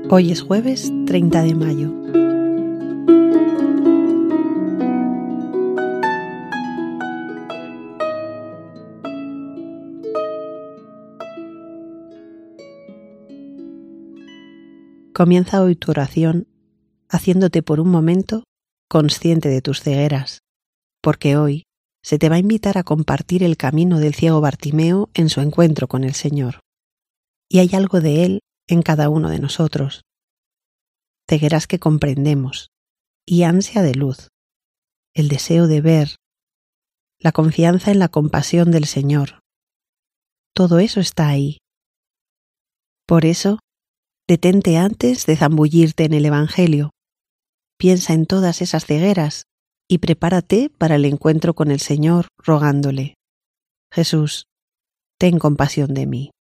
Hoy es jueves 30 de mayo. Comienza hoy tu oración haciéndote por un momento consciente de tus cegueras, porque hoy se te va a invitar a compartir el camino del ciego Bartimeo en su encuentro con el Señor. Y hay algo de él en cada uno de nosotros. Cegueras que comprendemos y ansia de luz, el deseo de ver, la confianza en la compasión del Señor. Todo eso está ahí. Por eso, detente antes de zambullirte en el Evangelio. Piensa en todas esas cegueras y prepárate para el encuentro con el Señor rogándole: Jesús, ten compasión de mí.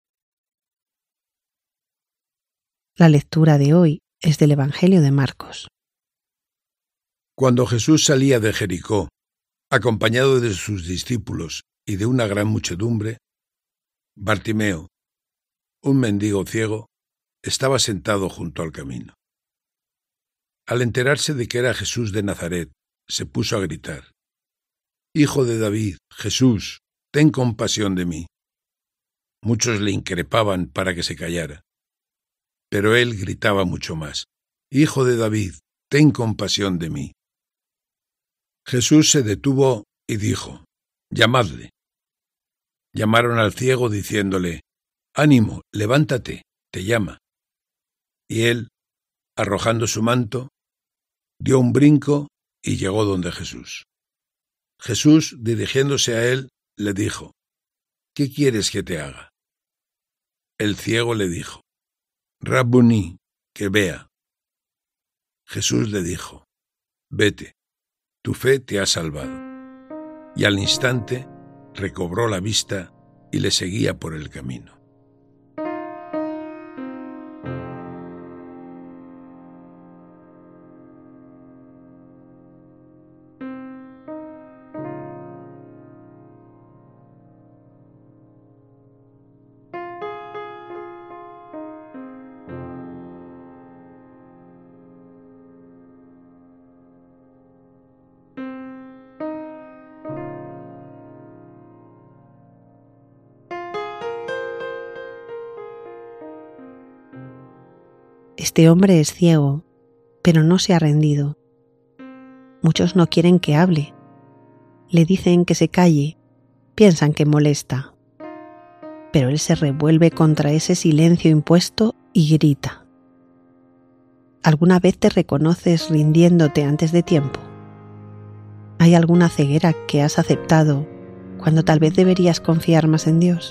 La lectura de hoy es del Evangelio de Marcos. Cuando Jesús salía de Jericó, acompañado de sus discípulos y de una gran muchedumbre, Bartimeo, un mendigo ciego, estaba sentado junto al camino. Al enterarse de que era Jesús de Nazaret, se puso a gritar: «Hijo de David, Jesús, ten compasión de mí». Muchos le increpaban para que se callara, pero él gritaba mucho más: «Hijo de David, ten compasión de mí». Jesús se detuvo y dijo: «Llamadle». Llamaron al ciego diciéndole: «Ánimo, levántate, te llama». Y él, arrojando su manto, dio un brinco y llegó donde Jesús. Jesús, dirigiéndose a él, le dijo: «¿Qué quieres que te haga?» El ciego le dijo: «Rabbuni, que vea». Jesús le dijo: «Vete, tu fe te ha salvado». Y al instante recobró la vista y le seguía por el camino. Este hombre es ciego, pero no se ha rendido. Muchos no quieren que hable. Le dicen que se calle, piensan que molesta. Pero él se revuelve contra ese silencio impuesto y grita. ¿Alguna vez te reconoces rindiéndote antes de tiempo? ¿Hay alguna ceguera que has aceptado cuando tal vez deberías confiar más en Dios?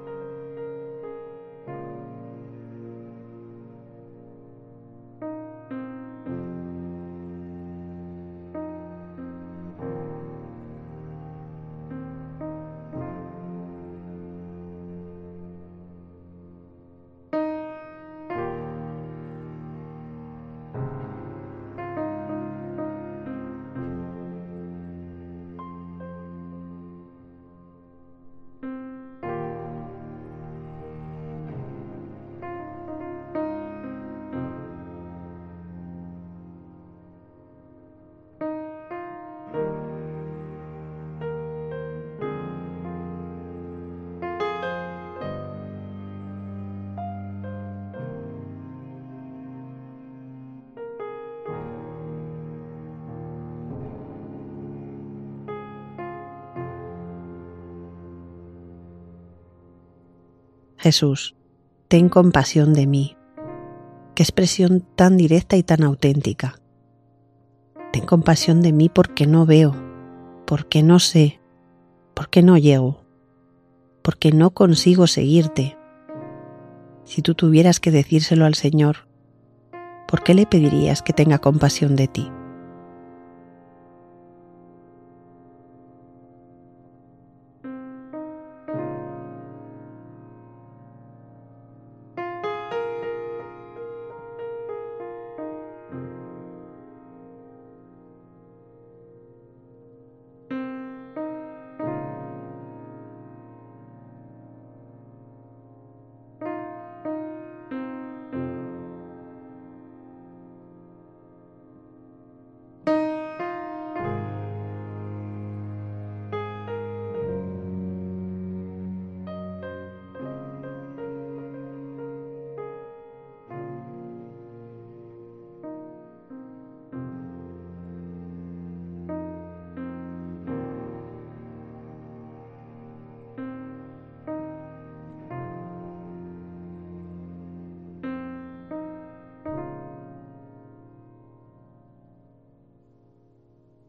Jesús, ten compasión de mí. Qué expresión tan directa y tan auténtica. Ten compasión de mí porque no veo, porque no sé, porque no llego, porque no consigo seguirte. Si tú tuvieras que decírselo al Señor, ¿por qué le pedirías que tenga compasión de ti?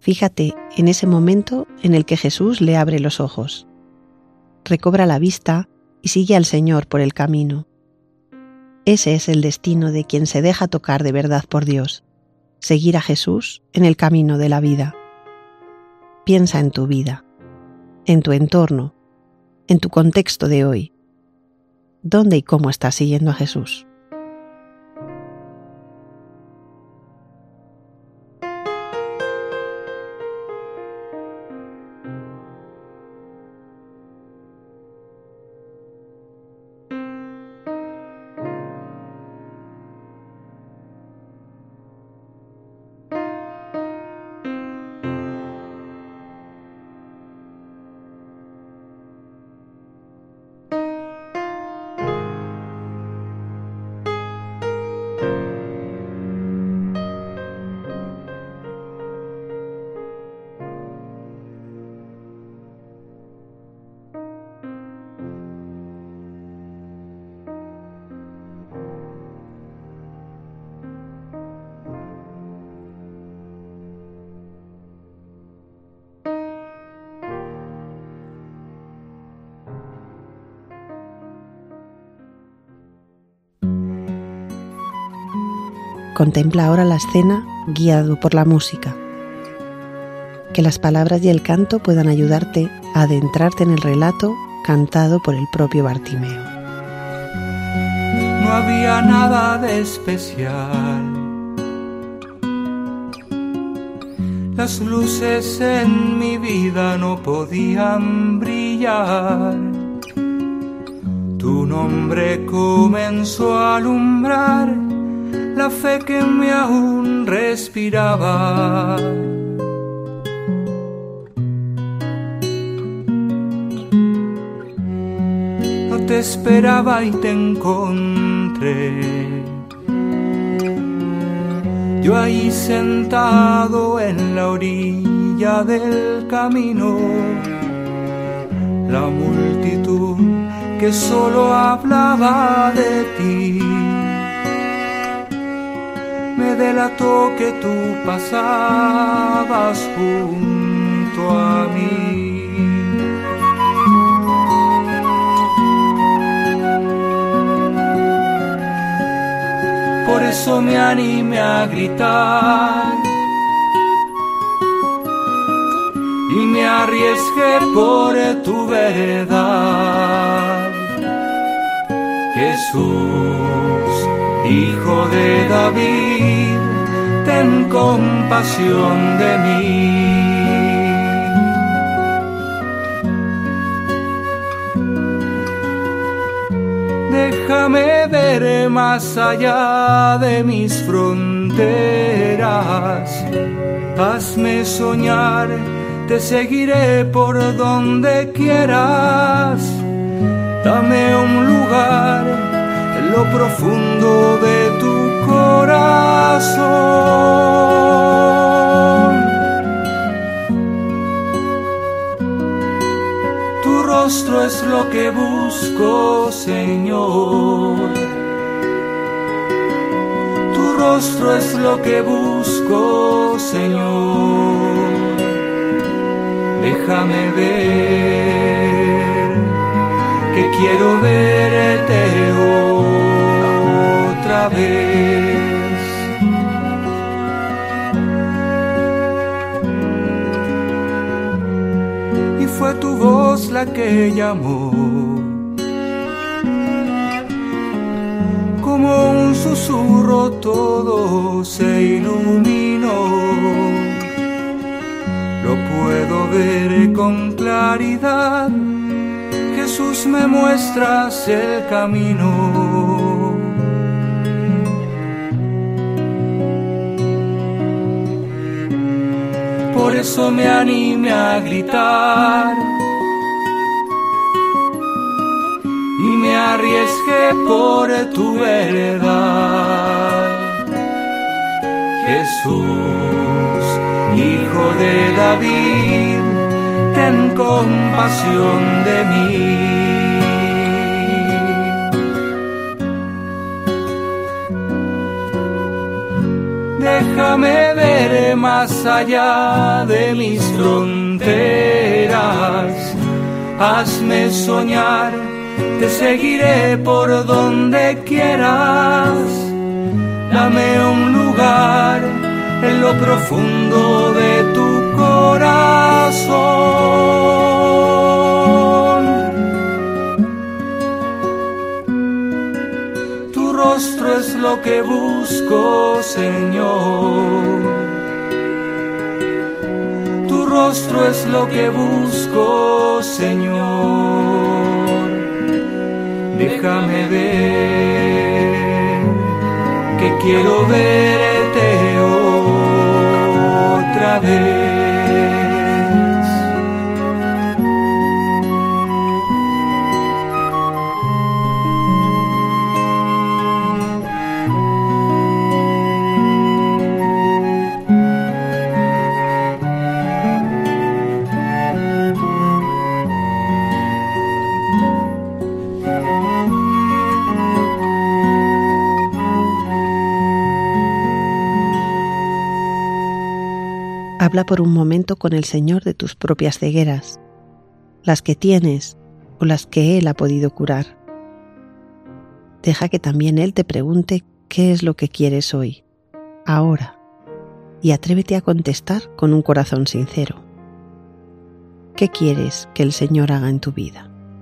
Fíjate en ese momento en el que Jesús le abre los ojos. Recobra la vista y sigue al Señor por el camino. Ese es el destino de quien se deja tocar de verdad por Dios, seguir a Jesús en el camino de la vida. Piensa en tu vida, en tu entorno, en tu contexto de hoy. ¿Dónde y cómo estás siguiendo a Jesús? Contempla ahora la escena guiado por la música. Que las palabras y el canto puedan ayudarte a adentrarte en el relato cantado por el propio Bartimeo. No había nada de especial. Las luces en mi vida no podían brillar. Tu nombre comenzó a alumbrar la fe que me aún respiraba. No te esperaba y te encontré. Yo ahí sentado en la orilla del camino, la multitud que solo hablaba de ti me delató que tú pasabas junto a mí. Por eso me animé a gritar y me arriesgué por tu verdad. Jesús, Hijo de David, ten compasión de mí. Déjame ver más allá de mis fronteras. Hazme soñar, te seguiré por donde quieras. Dame un lugar en lo profundo de tu corazón. Tu rostro es lo que busco, Señor. Tu rostro es lo que busco, Señor. Déjame ver, que quiero verte otra vez. Y fue tu voz la que llamó, como un susurro todo se iluminó. Lo puedo ver con claridad, Jesús, me muestras el camino. Por eso me animé a gritar y me arriesgué por tu verdad. Jesús, Hijo de David, ten compasión de mí. Déjame ver más allá de mis fronteras. Hazme soñar, te seguiré por donde quieras. Dame un lugar en lo profundo de tu corazón. Tu rostro es lo que busco, Señor. Tu rostro es lo que busco, Señor. Déjame ver, que quiero verte otra vez. Habla por un momento con el Señor de tus propias cegueras, las que tienes o las que Él ha podido curar. Deja que también Él te pregunte qué es lo que quieres hoy, ahora, y atrévete a contestar con un corazón sincero. ¿Qué quieres que el Señor haga en tu vida?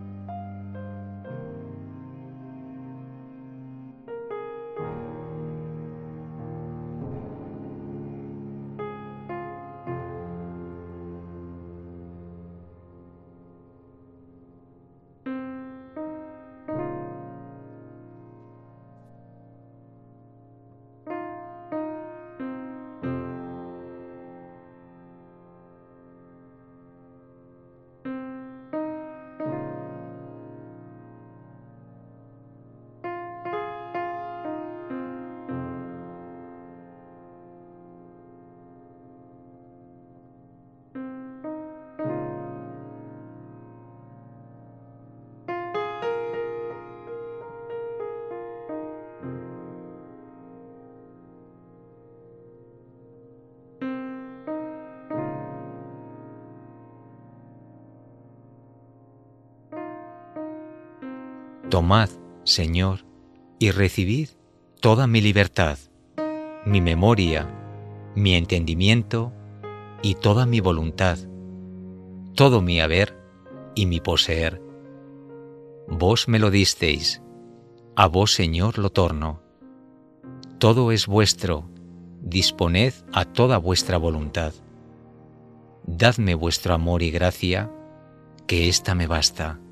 Tomad, Señor, y recibid toda mi libertad, mi memoria, mi entendimiento y toda mi voluntad, todo mi haber y mi poseer. Vos me lo disteis, a vos, Señor, lo torno. Todo es vuestro, disponed a toda vuestra voluntad. Dadme vuestro amor y gracia, que ésta me basta.